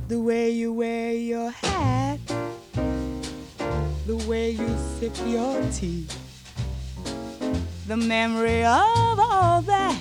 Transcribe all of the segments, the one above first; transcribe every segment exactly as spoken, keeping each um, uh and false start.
The way you wear your hat, the way you sip your tea, the memory of all that.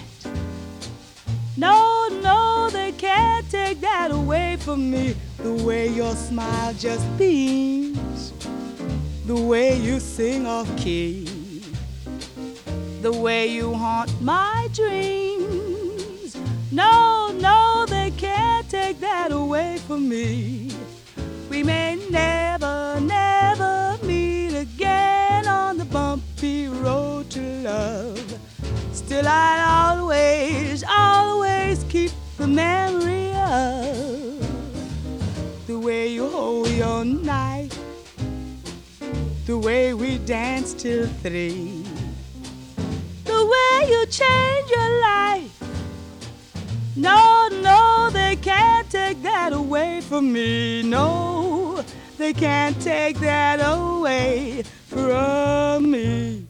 No, no, they can't take that away from me. The way your smile just beams, the way you sing off key, the way you haunt my dreams. No, no, they can't take that away from me. We may never, never meet again on the bumpy road to love. Still I'd always, always keep the memory of the way you hold your knife, the way we danced till three, the way you changed your life. No, no, they can't take that away from me. No, they can't take that away from me.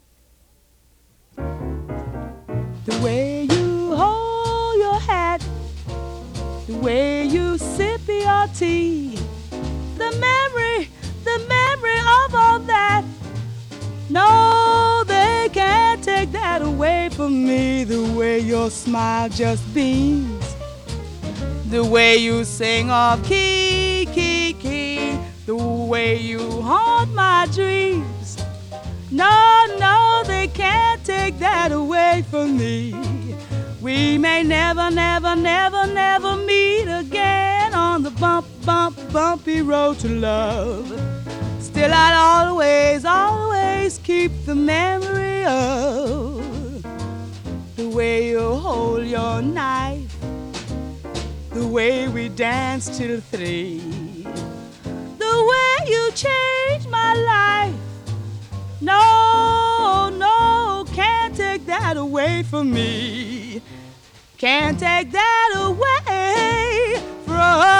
The way you hold your hat, the way you sip your tea, the memory, the memory of all that. No, they can't take that away from me. The way your smile just beams, the way you sing off key, key, key, the way you haunt my dreams. No, no, they can't take that away from me. We may never, never, never, never meet again on the bump, bump, bumpy road to love. Still I'd always, always keep the memory of the way you hold your knife, the way we danced till three, the way you changed my life. No, no, can't take that away from me. Can't take that away from